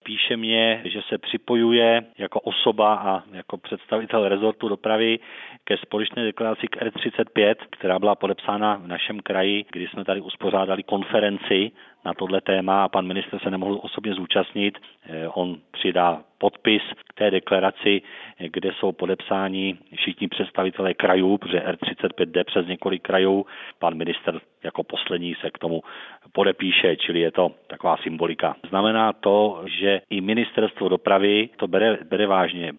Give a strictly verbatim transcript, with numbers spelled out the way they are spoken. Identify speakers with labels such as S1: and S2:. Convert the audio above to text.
S1: píše mě, že se připojuje jako osoba a jako představitel rezortu dopravy ke společné deklaraci k R třicet pět, která byla podepsána v našem kraji, kdy jsme tady uspořádali konferenci na tohle téma a pan ministr se nemohl osobně zúčastnit. On přidá podpis k té deklaraci, kde jsou podepsáni všichni představitelé krajů, protože R třicet pět jde přes několik krajů. Pan ministr jako poslední se k tomu podepíše, čili je to taková symbolika. Znamená to, že i ministerstvo dopravy to bere, bere vážně.